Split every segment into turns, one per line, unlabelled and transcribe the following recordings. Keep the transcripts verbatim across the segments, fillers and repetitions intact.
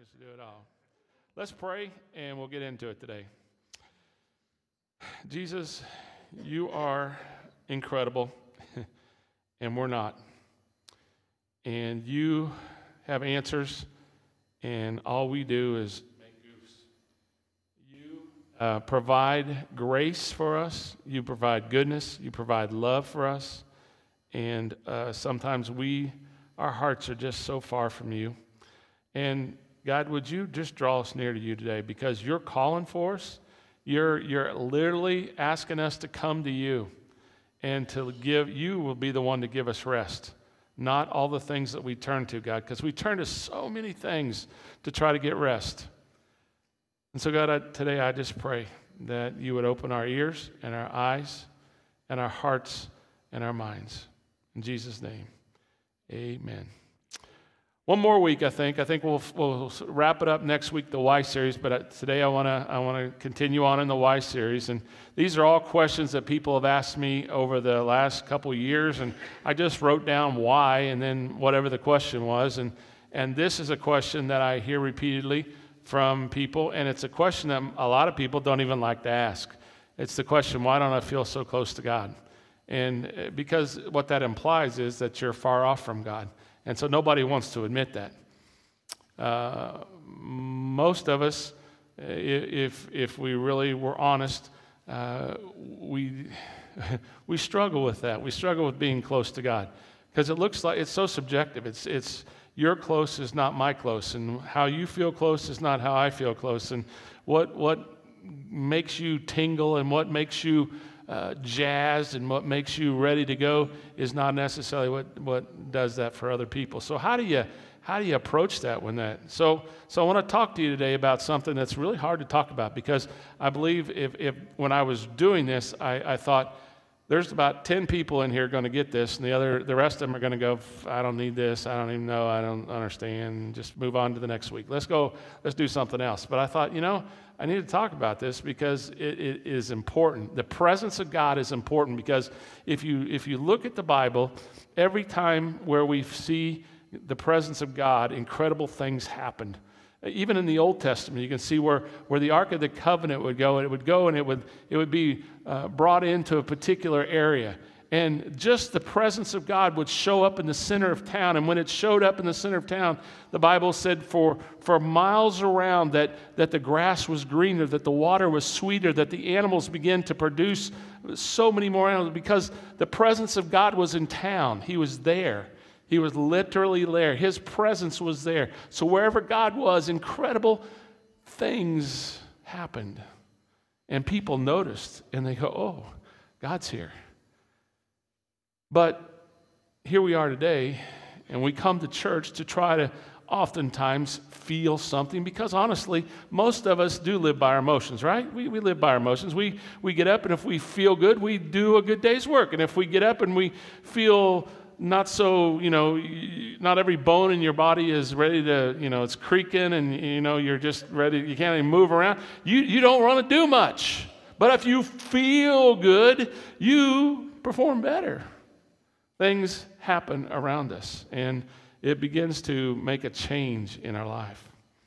just do it all. Let's pray, and we'll get into it today. Jesus, you are incredible, and we're not. And you have answers, and all we do is make goofs. You uh, provide grace for us. You provide goodness. You provide love for us. And uh, sometimes we, our hearts are just so far from you. And God, would you just draw us near to you today, because you're calling for us. You're, you're literally asking us to come to you, and to give, you will be the one to give us rest, not all the things that we turn to, God, because we turn to so many things to try to get rest. And so, God, I, today I just pray that you would open our ears and our eyes and our hearts and our minds. In Jesus' name, amen. One more week, I think. I think we'll we'll wrap it up next week, the Why series. But today I want to I want to continue on in the Why series. And these are all questions that people have asked me over the last couple of years. And I just wrote down why, and then whatever the question was. And and this is a question that I hear repeatedly from people, and it's a question that a lot of people don't even like to ask. It's the question, why don't I feel so close to God? And because what that implies is that you're far off from God. And so nobody wants to admit that. Uh, most of us, if if we really were honest, uh, we we struggle with that. We struggle with being close to God, because it looks like it's so subjective. It's it's your close is not my close, and how you feel close is not how I feel close, and what what makes you tingle and what makes you Uh, jazzed and what makes you ready to go is not necessarily what, what does that for other people. So how do you how do you approach that when that? So so I want to talk to you today about something that's really hard to talk about, because I believe if if when I was doing this, I, I thought there's about ten people in here going to get this, and the other the rest of them are going to go, I don't need this, I don't even know, I don't understand. Just move on to the next week. Let's go. Let's do something else. But I thought, you know, I need to talk about this because it, it is important. The presence of God is important, because if you if you look at the Bible, every time where we see the presence of God, incredible things happened. Even in the Old Testament, you can see where, where the Ark of the Covenant would go, and it would go and it would it would be uh, brought into a particular area. And just the presence of God would show up in the center of town. And when it showed up in the center of town, the Bible said for, for miles around that, that the grass was greener, that the water was sweeter, that the animals began to produce so many more animals, because the presence of God was in town. He was there. He was literally there. His presence was there. So wherever God was, incredible things happened. And people noticed, and they go, oh, God's here. But here we are today, and we come to church to try to oftentimes feel something, because honestly, most of us do live by our emotions, right? We we live by our emotions. We we get up, and if we feel good, we do a good day's work. And if we get up and we feel not so, you know, not every bone in your body is ready to, you know, it's creaking, and, you know, you're just ready, you can't even move around, you, you don't want to do much. But if you feel good, you perform better. Things happen around us, and it begins to make a change in our life.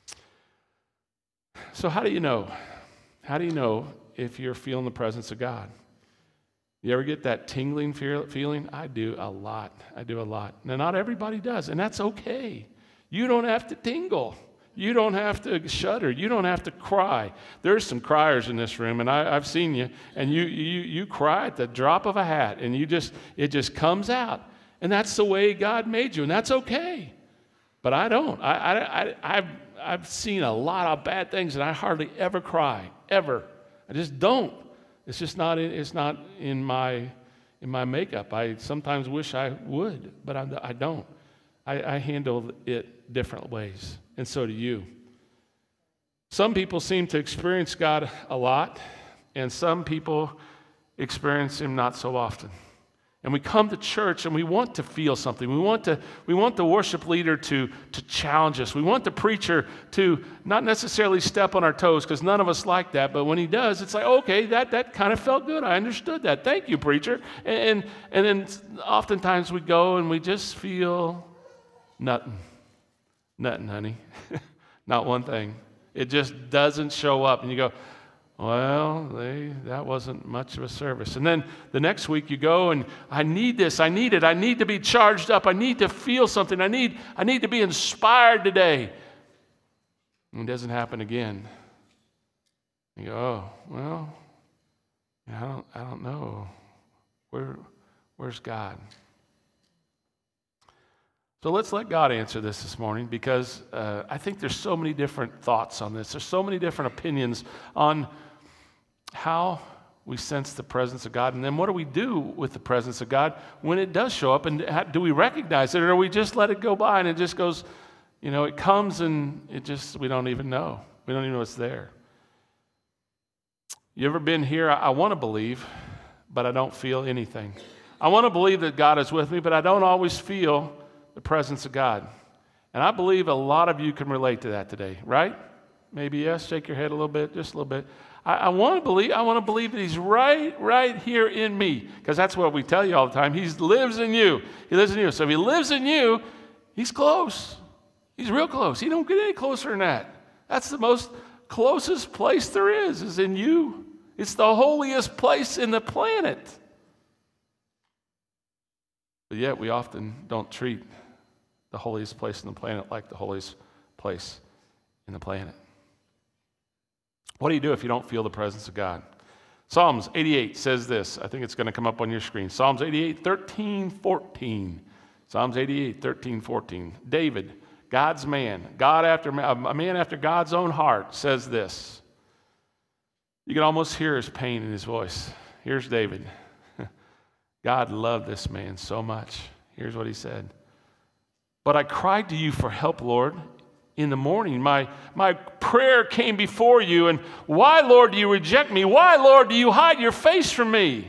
So how do you know? How do you know if you're feeling the presence of God? You ever get that tingling feeling? I do a lot. I do a lot. Now, not everybody does, and that's okay. You don't have to tingle. You don't have to shudder. You don't have to cry. There's some criers in this room, and I, I've seen you, and you you you cry at the drop of a hat, and you just it just comes out, and that's the way God made you, and that's okay. But I don't. I I, I I've I've seen a lot of bad things, and I hardly ever cry, ever. I just don't. It's just not. It's not in my in my makeup. I sometimes wish I would, but I, I don't. I, I handle it different ways. And so do you. Some people seem to experience God a lot, and some people experience Him not so often. And we come to church and we want to feel something. We want to we want the worship leader to, to challenge us. We want the preacher to not necessarily step on our toes, because none of us like that. But when he does, it's like, okay, that, that kind of felt good. I understood that. Thank you, preacher. And, and, and then oftentimes we go and we just feel nothing. Nothing, honey. Not one thing. It just doesn't show up. And you go, well, they, that wasn't much of a service. And then the next week you go and I need this, I need it, I need to be charged up, I need to feel something, I need, I need to be inspired today. And it doesn't happen again. You go, oh, well, I don't, I don't know. Where, where's God? So let's let God answer this this morning, because uh, I think there's so many different thoughts on this. There's so many different opinions on how we sense the presence of God, and then what do we do with the presence of God when it does show up, and how, do we recognize it, or do we just let it go by and it just goes, you know, it comes and it just, we don't even know. We don't even know it's there. You ever been here? I, I want to believe, but I don't feel anything. I want to believe that God is with me, but I don't always feel the presence of God. And I believe a lot of you can relate to that today, right? Maybe yes, shake your head a little bit, just a little bit. I, I want to believe, I want to believe that He's right, right here in me, because that's what we tell you all the time. He lives in you. He lives in you. So if He lives in you, He's close. He's real close. He don't get any closer than that. That's the most closest place there is, is in you. It's the holiest place in the planet. But yet we often don't treat the holiest place in the planet like the holiest place in the planet. What do you do if you don't feel the presence of God? Psalms eighty-eight says this. I think it's going to come up on your screen. Psalms eighty-eight, thirteen, fourteen. Psalms eighty-eight, thirteen, fourteen. David, God's man, God after a man after God's own heart, says this. You can almost hear his pain in his voice. Here's David. God loved this man so much. Here's what he said. But I cried to you for help, Lord, in the morning. My, my prayer came before you, and why, Lord, do you reject me? Why, Lord, do you hide your face from me?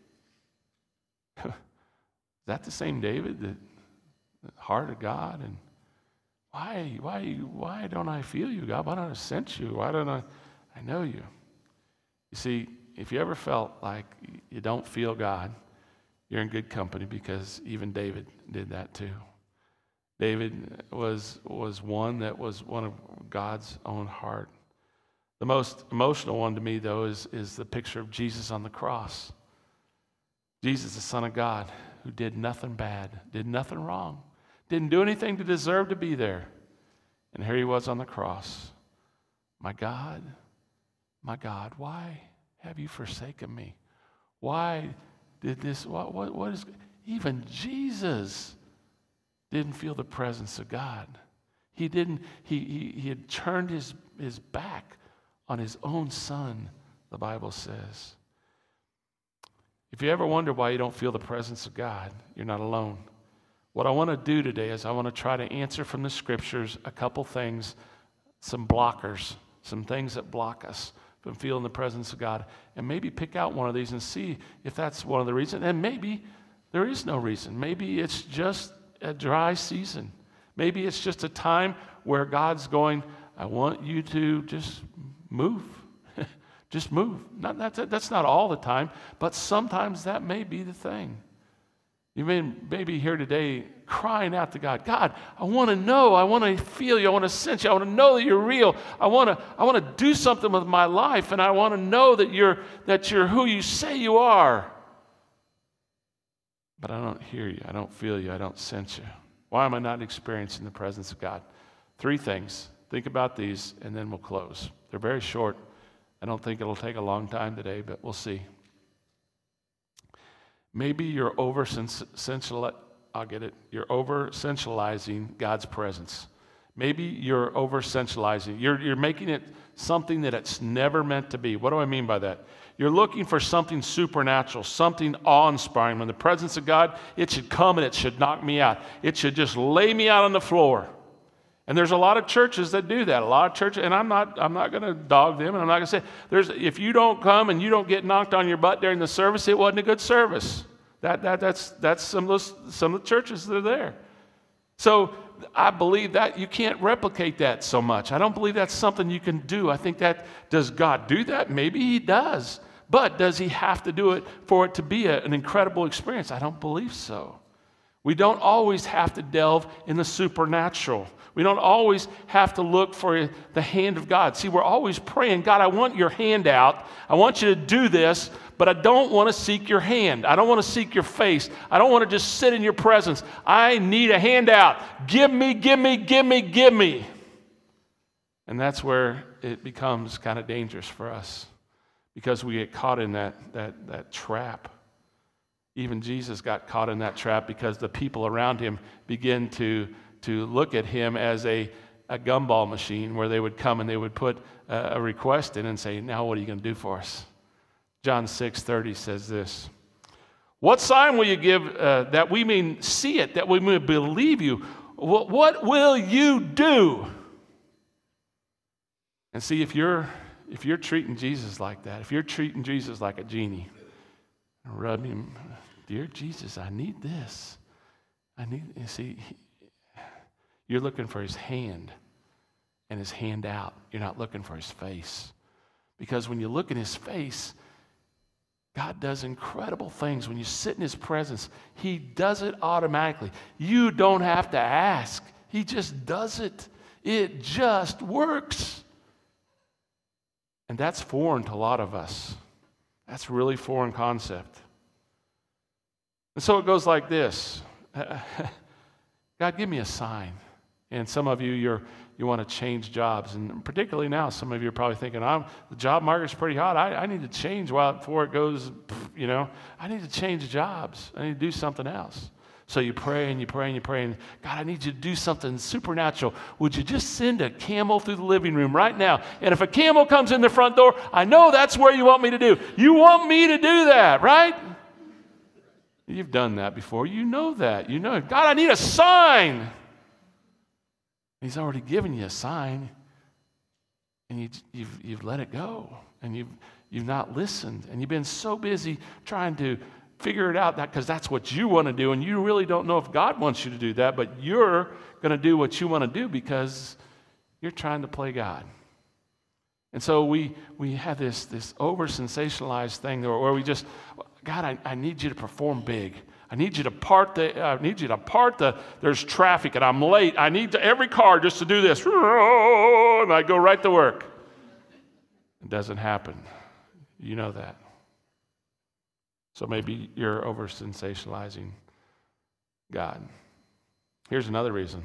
Is that the same David, the, the heart of God? And why, why, why don't I feel you, God? Why don't I sense you? Why don't I, I know you? You see, if you ever felt like you don't feel God, you're in good company, because even David did that too. David was, was one that was one of God's own heart. The most emotional one to me, though, is, is the picture of Jesus on the cross. Jesus, the Son of God, who did nothing bad, did nothing wrong, didn't do anything to deserve to be there. And here he was on the cross. My God, my God, why have you forsaken me? Why did this, what, what, what is, even Jesus didn't feel the presence of God. He didn't, he, he, he had turned his, his back on his own son, the Bible says. If you ever wonder why you don't feel the presence of God, you're not alone. What I want to do today is I want to try to answer from the scriptures a couple things, some blockers, some things that block us from feeling the presence of God, and maybe pick out one of these and see if that's one of the reasons. And maybe there is no reason. Maybe it's just a dry season. Maybe it's just a time where God's going, I want you to just move. Just move. Not, that's, that's not all the time, but sometimes that may be the thing. You may, may be here today crying out to God, God, I want to know, I want to feel you, I want to sense you, I want to know that you're real. I want to, I want to do something with my life, and I want to know that you're, that you're who you say you are. But I don't hear you, I don't feel you, I don't sense you. Why am I not experiencing the presence of God? Three things. Think about these, and then we'll close. They're very short. I don't think it'll take a long time today, but we'll see. Maybe you're over sensual. I'll get it. You're over sensualizing God's presence. Maybe you're over sensualizing. You're you're making it something that it's never meant to be. What do I mean by that? You're looking for something supernatural, something awe-inspiring. When the presence of God, it should come and it should knock me out. It should just lay me out on the floor. And there's a lot of churches that do that. A lot of churches, and I'm not I'm not going to dog them, and I'm not going to say, there's, if you don't come and you don't get knocked on your butt during the service, it wasn't a good service. That, that, that's, that's some, of those, some of the churches that are there. So I believe that you can't replicate that so much. I don't believe that's something you can do. I think that, does God do that? Maybe He does. But does He have to do it for it to be a, an incredible experience? I don't believe so. We don't always have to delve in the supernatural. We We don't always have to look for the hand of God. See, we're always praying, God, I want your hand out. I want you to do this, but I don't want to seek your hand. I don't want to seek your face. I don't want to just sit in your presence. I need a handout. Give me, give me, give me, give me. And that's where it becomes kind of dangerous for us because we get caught in that, that, that trap. Even Jesus got caught in that trap because the people around him begin to to look at him as a, a gumball machine where they would come and they would put a, a request in and say, now what are you going to do for us? John six thirty says this, what sign will you give uh, that we may see it, that we may believe you? What, what will you do? And see, if you're, if you're treating Jesus like that, if you're treating Jesus like a genie, rub him, dear Jesus, I need this. I need, you see, you're looking for his hand and his hand out. You're not looking for his face. Because when you look in his face, God does incredible things. When you sit in his presence, he does it automatically. You don't have to ask. He just does it. It just works. And that's foreign to a lot of us. That's a really foreign concept. And so it goes like this. God, give me a sign. And some of you, you're, you want to change jobs. And particularly now, some of you are probably thinking, I'm, the job market's pretty hot. I, I need to change while before it goes, you know. I need to change jobs. I need to do something else. So you pray and you pray and you pray. And God, I need you to do something supernatural. Would you just send a camel through the living room right now? And if a camel comes in the front door, I know that's where you want me to do. You want me to do that, right? You've done that before. You know that. You know, God, I need a sign. He's already given you a sign, and you, you've, you've let it go, and you've, you've not listened, and you've been so busy trying to figure it out because that, that's what you want to do, and you really don't know if God wants you to do that, but you're going to do what you want to do because you're trying to play God. And so we we have this, this over-sensationalized thing where we just, God, I, I need you to perform big. I need you to part the, I need you to part the, there's traffic and I'm late. I need to, every car just to do this. And I go right to work. It doesn't happen. You know that. So maybe you're over-sensationalizing God. Here's another reason.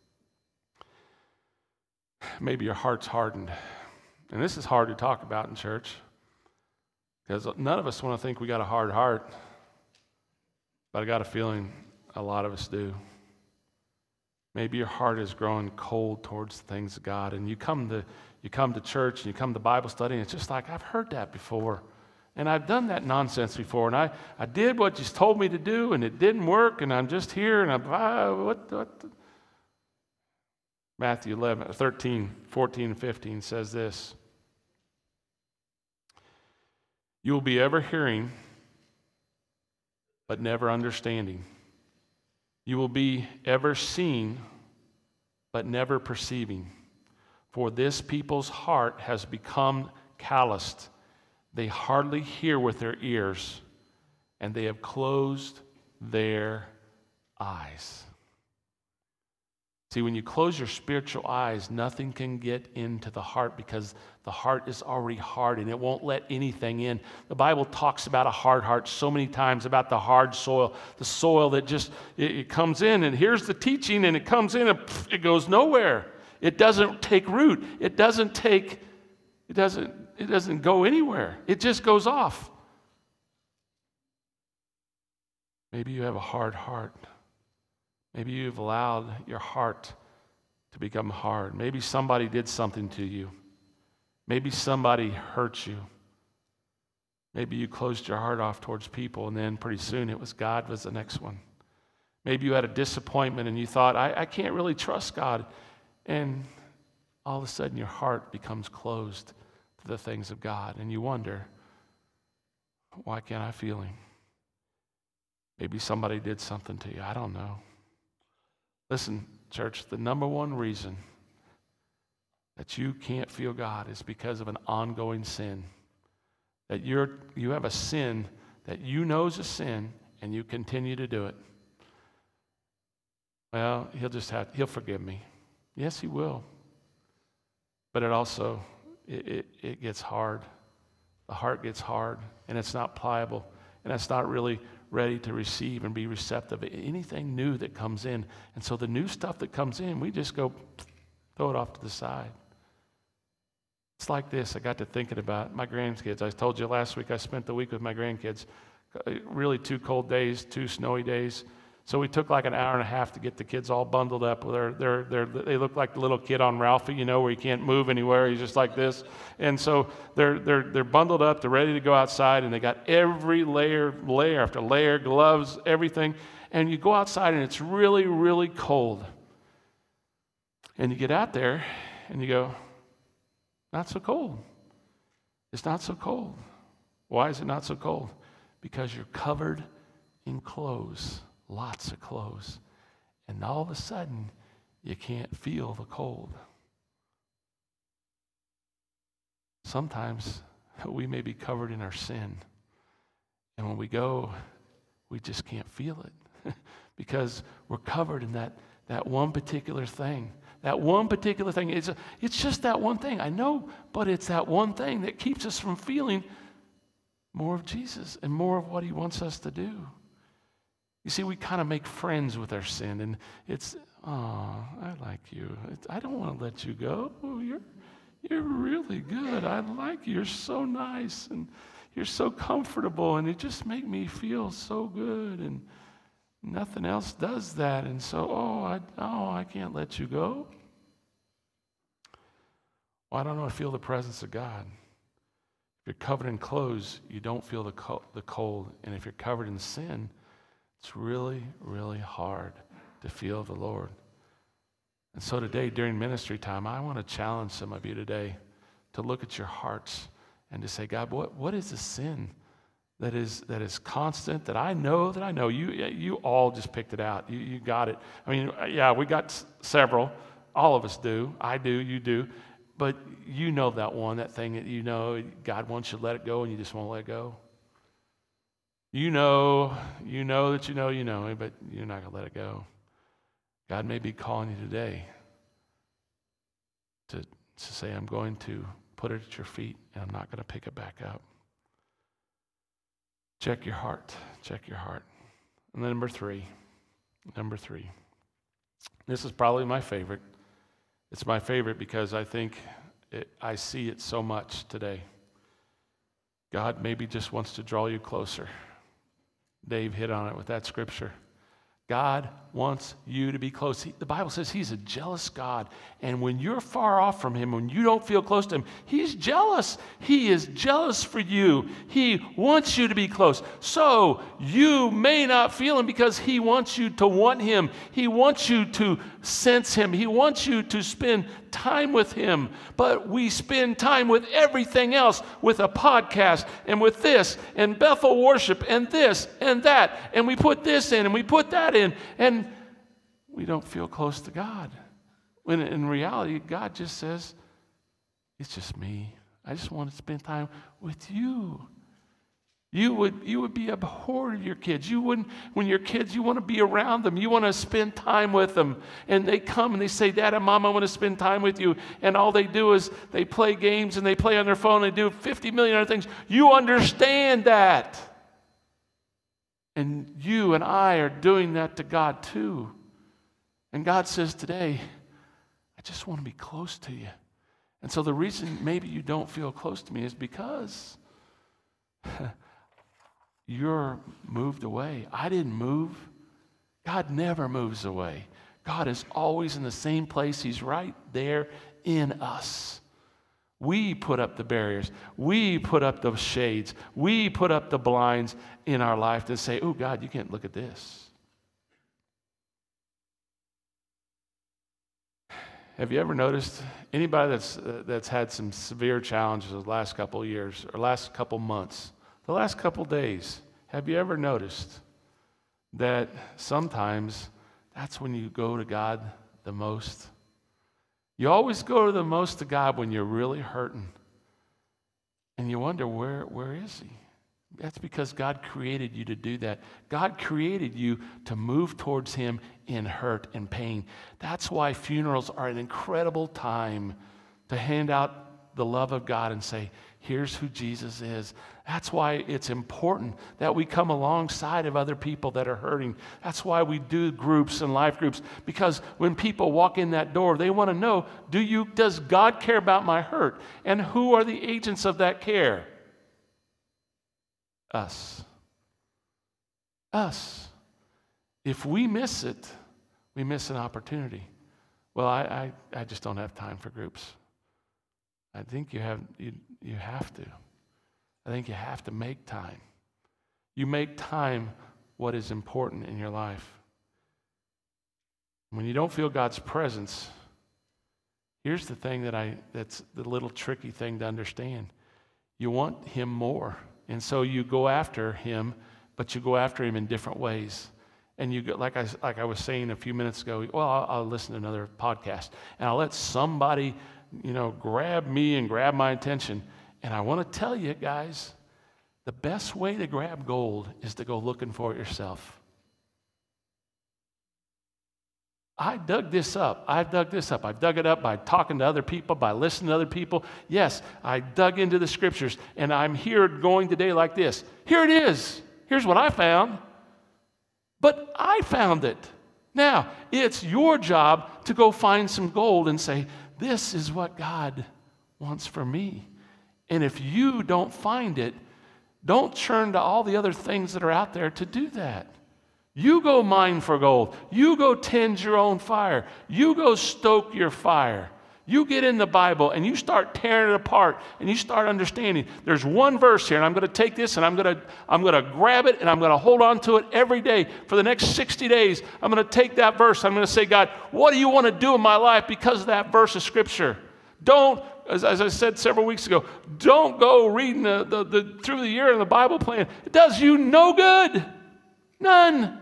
Maybe your heart's hardened. And this is hard to talk about in church because none of us want to think we got a hard heart. But I got a feeling a lot of us do. Maybe your heart is growing cold towards the things of God, and you come to you come to church and you come to Bible study, and it's just like, I've heard that before, and I've done that nonsense before, and I, I did what you told me to do, and it didn't work, and I'm just here, and I'm, ah, what, what? Matthew eleven, thirteen, fourteen, and fifteen says this. You will be ever hearing, but never understanding. You will be ever seeing, but never perceiving. For this people's heart has become calloused. They hardly hear with their ears, and they have closed their eyes. See, when you close your spiritual eyes, nothing can get into the heart because the heart is already hard and it won't let anything in. The Bible talks about a hard heart so many times, about the hard soil, the soil that just, it, it comes in and here's the teaching and it comes in and pff, it goes nowhere. It doesn't take root. It doesn't take, it doesn't, it doesn't go anywhere. It just goes off. Maybe you have a hard heart. Maybe you've allowed your heart to become hard. Maybe somebody did something to you. Maybe somebody hurt you. Maybe you closed your heart off towards people, and then pretty soon it was God was the next one. Maybe you had a disappointment and you thought, I, I can't really trust God. And all of a sudden your heart becomes closed to the things of God. And you wonder, why can't I feel Him? Maybe somebody did something to you. I don't know. Listen, church, the number one reason that you can't feel God is because of an ongoing sin. That you're you have a sin that you know is a sin and you continue to do it. Well, he'll just have he'll forgive me. Yes, he will. But it also, it, it, it gets hard. The heart gets hard, and it's not pliable, and it's not really ready to receive and be receptive to anything new that comes in. And so the new stuff that comes in, we just go throw it off to the side. It's like this. I got to thinking about my grandkids. I told you last week I spent the week with my grandkids. Really two cold days, two snowy days. So we took like an hour and a half to get the kids all bundled up. They're, they're, they're, they look like the little kid on Ralphie, you know, where he can't move anywhere. He's just like this. And so they're, they're, they're bundled up. They're ready to go outside. And they got every layer, layer after layer, gloves, everything. And you go outside and it's really, really cold. And you get out there and you go, not so cold. It's not so cold. Why is it not so cold? Because you're covered in clothes, lots of clothes. And all of a sudden, you can't feel the cold. Sometimes we may be covered in our sin. And when we go, we just can't feel it because we're covered in that, that one particular thing. That one particular thing, it's, a, it's just that one thing. I know, but it's that one thing that keeps us from feeling more of Jesus and more of what he wants us to do. You see, we kind of make friends with our sin, and it's, oh, I like you. It's, I don't want to let you go. Oh, you're, you're really good. I like you. You're so nice, and you're so comfortable, and it just makes me feel so good, and nothing else does that, and so, oh, I, oh, I can't let you go. Well, I don't know to feel the presence of God. If you're covered in clothes, you don't feel the, co- the cold, and if you're covered in sin, it's really, really hard to feel the Lord. And so today, during ministry time, I want to challenge some of you today to look at your hearts and to say, God, what, what is the sin that is that is constant, that I know, that I know? You you all just picked it out. You, you got it. I mean, yeah, we got s- several. All of us do. I do, you do. But you know that one, that thing that you know God wants you to let it go and you just won't let it go. You know, you know that you know you know, but you're not going to let it go. God may be calling you today to, to say, I'm going to put it at your feet and I'm not going to pick it back up. Check your heart. Check your heart. And then number three. Number three. This is probably my favorite. It's my favorite because I think it, I see it so much today. God maybe just wants to draw you closer. Dave hit on it with that scripture. God wants you to be close. He, the Bible says he's a jealous God. And when you're far off from him, when you don't feel close to him, he's jealous. He is jealous for you. He wants you to be close. So you may not feel him because he wants you to want him. He wants you to sense him. He wants you to spend time with him. But we spend time with everything else, with a podcast and with this and Bethel worship and this and that. And we put this in and we put that in. And we don't feel close to God. When in reality, God just says, it's just me. I just want to spend time with you. You would, you would be abhorred of your kids. You wouldn't, when your kids, you want to be around them. You want to spend time with them. And they come and they say, Dad and Mom, I want to spend time with you. And all they do is they play games and they play on their phone and they do fifty million other things. You understand that. And you and I are doing that to God too. And God says today, I just want to be close to you. And so the reason maybe you don't feel close to me is because you're moved away. I didn't move. God never moves away. God is always in the same place. He's right there in us. We put up the barriers. We put up the shades. We put up the blinds in our life to say, oh, God, you can't look at this. Have you ever noticed anybody that's uh, that's had some severe challenges the last couple of years or last couple months, the last couple of days, have you ever noticed that sometimes that's when you go to God the most? You always go to the most to God when you're really hurting. And you wonder, where where is he? That's because God created you to do that. God created you to move towards him in hurt and pain. That's why funerals are an incredible time to hand out the love of God and say, here's who Jesus is. That's why it's important that we come alongside of other people that are hurting. That's why we do groups and life groups, because when people walk in that door, they want to know, do you, does God care about my hurt? And who are the agents of that care? Us. Us. If we miss it, we miss an opportunity. Well, I, I, I just don't have time for groups. I think you have you, you have to. I think you have to make time. You make time what is important in your life. When you don't feel God's presence, here's the thing that I that's the little tricky thing to understand. You want him more. And so you go after him, but you go after him in different ways. And you go, like I like I was saying a few minutes ago, well, I'll, I'll listen to another podcast, and I'll let somebody, you know, grab me and grab my attention. And I want to tell you guys, the best way to grab gold is to go looking for it yourself. I dug this up. I've dug this up. I've dug it up by talking to other people, by listening to other people. Yes, I dug into the scriptures, and I'm here going today like this. Here it is. Here's what I found. But I found it. Now, it's your job to go find some gold and say, this is what God wants for me. And if you don't find it, don't turn to all the other things that are out there to do that. You go mine for gold. You go tend your own fire. You go stoke your fire. You get in the Bible and you start tearing it apart and you start understanding. There's one verse here, and I'm going to take this and I'm going to I'm going to grab it and I'm going to hold on to it every day for the next sixty days. I'm going to take that verse. I'm going to say, God, what do you want to do in my life because of that verse of Scripture? Don't, as, as I said several weeks ago, don't go reading the, the, the through the year in the Bible plan. It does you no good. None.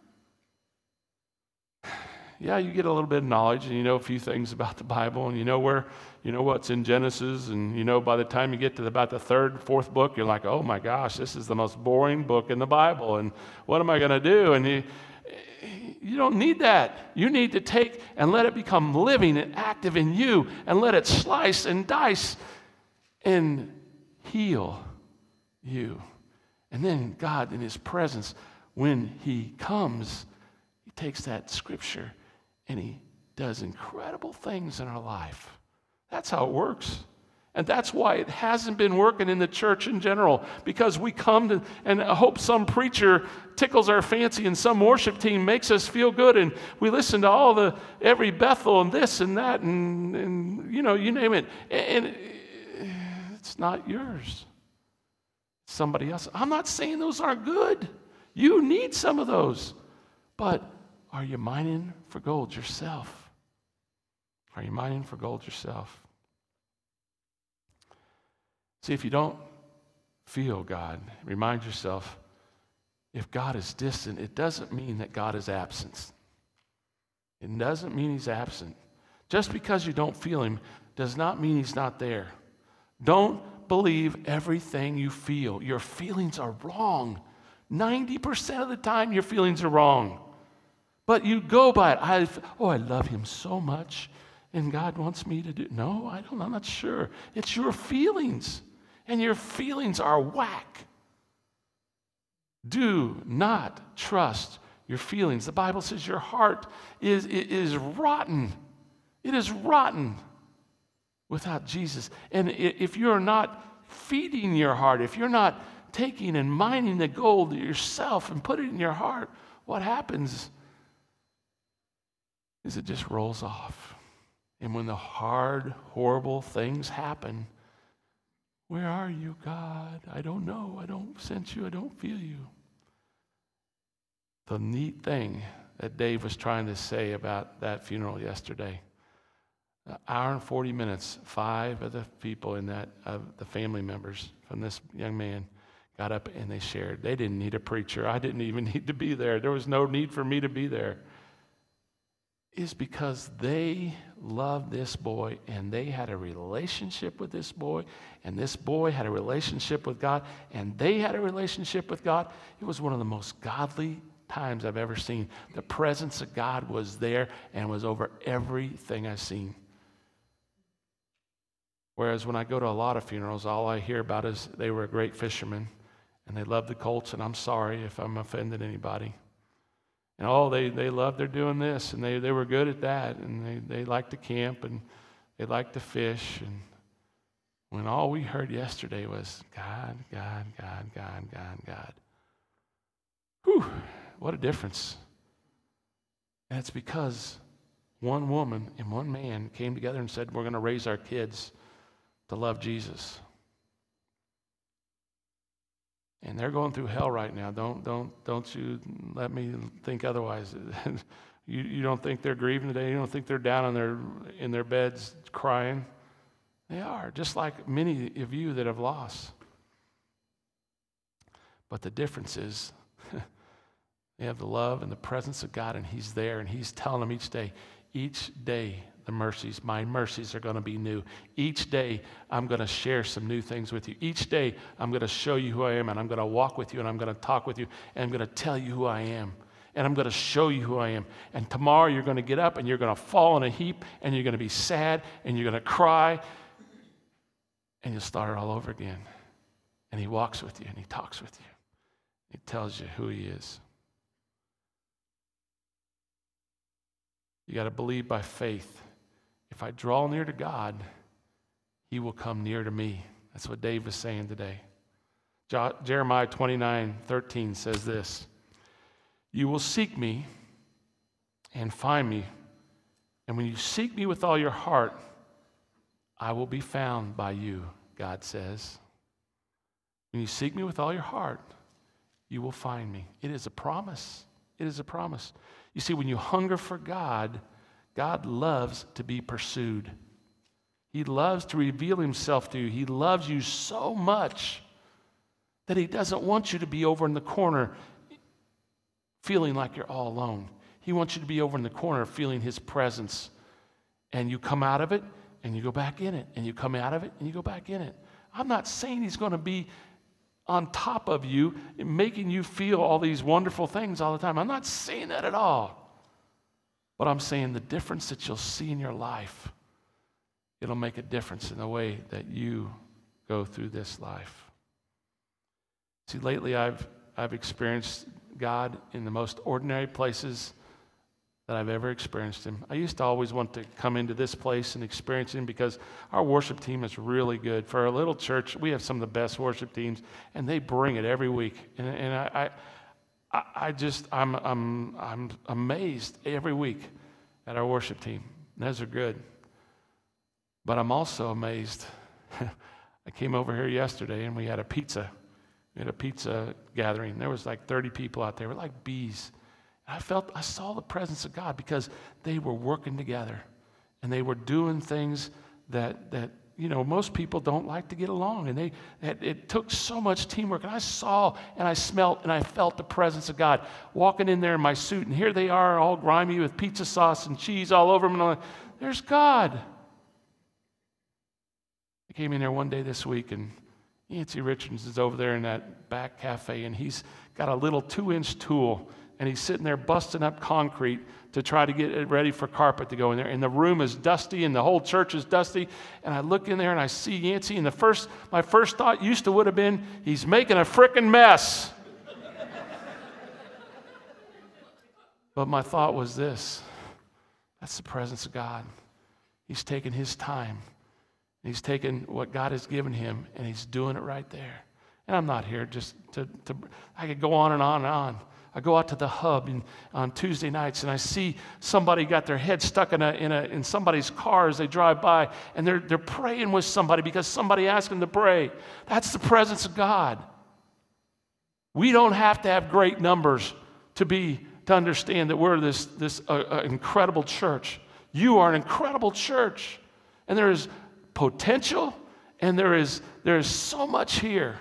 Yeah, you get a little bit of knowledge and you know a few things about the Bible and you know where, you know what's in Genesis, and you know by the time you get to about the third, fourth book, you're like, oh my gosh, this is the most boring book in the Bible, and what am I going to do? And you, you don't need that. You need to take and let it become living and active in you, and let it slice and dice and heal you. And then God, in his presence, when he comes, he takes that scripture and he does incredible things in our life. That's how it works. And that's why it hasn't been working in the church in general, because we come to, and I hope some preacher tickles our fancy and some worship team makes us feel good, and we listen to all the, every Bethel and this and that and, and you know, you name it. And it's not yours. It's somebody else. I'm not saying those aren't good. You need some of those. But are you mining for gold yourself? Are you mining for gold yourself? See, if you don't feel God, remind yourself, if God is distant, it doesn't mean that God is absent. It doesn't mean he's absent. Just because you don't feel him does not mean he's not there. Don't believe everything you feel. Your feelings are wrong. ninety percent of the time, your feelings are wrong. But you go by it. I, oh, I love him so much, and God wants me to do. No, I don't. I'm not sure. It's your feelings, and your feelings are whack. Do not trust your feelings. The Bible says your heart is, is rotten. It is rotten without Jesus. And if you're not feeding your heart, if you're not taking and mining the gold yourself and put it in your heart, what happens is it just rolls off. And when the hard, horrible things happen, where are you, God? I don't know. I don't sense you. I don't feel you. The neat thing that Dave was trying to say about that funeral yesterday, an hour and forty minutes, five of the people in that, of the family members from this young man got up and they shared. They didn't need a preacher. I didn't even need to be there. There was no need for me to be there. Is because they loved this boy, and they had a relationship with this boy, and this boy had a relationship with God, and they had a relationship with God. It was one of the most godly times I've ever seen. The presence of God was there and was over everything I've seen. Whereas when I go to a lot of funerals, all I hear about is they were a great fisherman, and they loved the Colts, and I'm sorry if I'm offending anybody. And oh, they, they loved their doing this, and they, they were good at that, and they, they liked to camp, and they liked to fish. And when all we heard yesterday was God, God, God, God, God, God. Whew, what a difference. And it's because one woman and one man came together and said, we're going to raise our kids to love Jesus. And they're going through hell right now. Don't don't don't you let me think otherwise. you you don't think they're grieving today? You don't think they're down in their in their beds crying? They are, just like many of you that have lost. But the difference is they have the love and the presence of God, and He's there, and He's telling them each day, each day the mercies, my mercies are going to be new. Each day, I'm going to share some new things with you. Each day, I'm going to show you who I am, and I'm going to walk with you, and I'm going to talk with you, and I'm going to tell you who I am, and I'm going to show you who I am. And tomorrow, you're going to get up, and you're going to fall in a heap, and you're going to be sad, and you're going to cry, and you'll start it all over again. And He walks with you, and He talks with you. He tells you who He is. You got to believe by faith. If I draw near to God, He will come near to me. That's what Dave is saying today. Jeremiah twenty-nine thirteen says this, you will seek me and find me, and when you seek me with all your heart, I will be found by you, God says. When you seek me with all your heart, you will find me. It is a promise. It is a promise. You see, when you hunger for God, God loves to be pursued. He loves to reveal Himself to you. He loves you so much that He doesn't want you to be over in the corner feeling like you're all alone. He wants you to be over in the corner feeling His presence. And you come out of it, and you go back in it. And you come out of it, and you go back in it. I'm not saying He's going to be on top of you, making you feel all these wonderful things all the time. I'm not saying that at all. But I'm saying the difference that you'll see in your life, it'll make a difference in the way that you go through this life. See, lately I've I've experienced God in the most ordinary places that I've ever experienced Him. I used to always want to come into this place and experience Him because our worship team is really good. For a little church, we have some of the best worship teams, and they bring it every week. And, and I, I I just, I'm, I'm, I'm amazed every week at our worship team. Those are good. But I'm also amazed. I came over here yesterday and we had a pizza. We had a pizza gathering. There was like thirty people out there. We're like bees. And I felt, I saw the presence of God because they were working together and they were doing things that, that, you know, most people don't like to get along, and they it, it took so much teamwork. And I saw and I smelt and I felt the presence of God walking in there in my suit, and here they are all grimy with pizza sauce and cheese all over them. And I'm like, there's God. I came in there one day this week, and Yancey Richards is over there in that back cafe, and he's got a little two-inch tool, and he's sitting there busting up concrete to try to get it ready for carpet to go in there. And the room is dusty, and the whole church is dusty. And I look in there, and I see Yancey, and the first, my first thought used to would have been, he's making a frickin' mess. But my thought was this, that's the presence of God. He's taking His time. He's taking what God has given him, and he's doing it right there. And I'm not here just to, to I could go on and on and on. I go out to the hub in, on Tuesday nights, and I see somebody got their head stuck in a, in a in somebody's car as they drive by, and they're they're praying with somebody because somebody asked them to pray. That's the presence of God. We don't have to have great numbers to be to understand that we're this this uh, uh, incredible church. You are an incredible church, and there is potential, and there is there is so much here.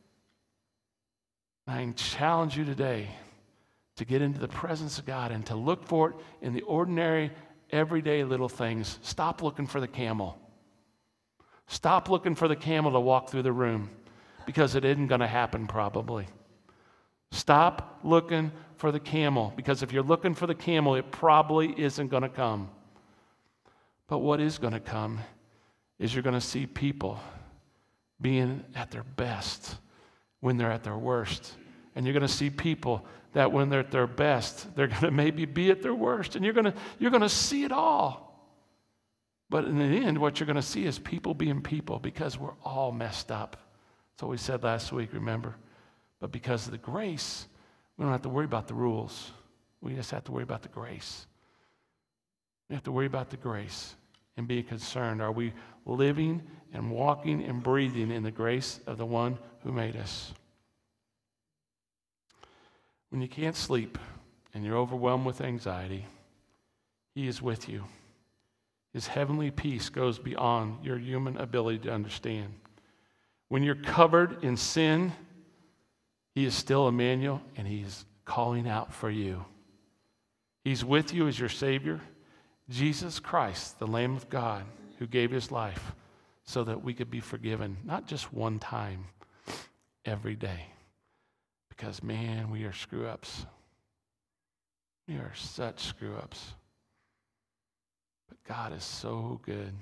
I challenge you today to get into the presence of God and to look for it in the ordinary everyday little things. Stop looking for the camel. Stop looking for the camel to walk through the room, because it isn't going to happen probably. Stop looking for the camel, because if you're looking for the camel, it probably isn't going to come. But what is going to come is you're going to see people being at their best when they're at their worst. And you're going to see people that when they're at their best, they're going to maybe be at their worst. And you're going to, you're going to see it all. But in the end, what you're going to see is people being people, because we're all messed up. That's what we said last week, remember? But because of the grace, we don't have to worry about the rules. We just have to worry about the grace. We have to worry about the grace and be concerned. Are we living and walking and breathing in the grace of the one who made us? When you can't sleep and you're overwhelmed with anxiety, He is with you. His heavenly peace goes beyond your human ability to understand. When you're covered in sin, He is still Emmanuel, and He is calling out for you. He's with you as your Savior, Jesus Christ, the Lamb of God, who gave His life so that we could be forgiven, not just one time, every day. Because, man, we are screw-ups. We are such screw-ups. But God is so good.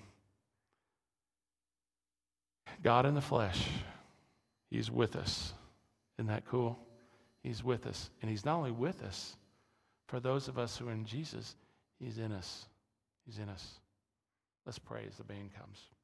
God in the flesh, He's with us. Isn't that cool? He's with us. And He's not only with us, for those of us who are in Jesus, He's in us. He's in us. Let's pray as the band comes.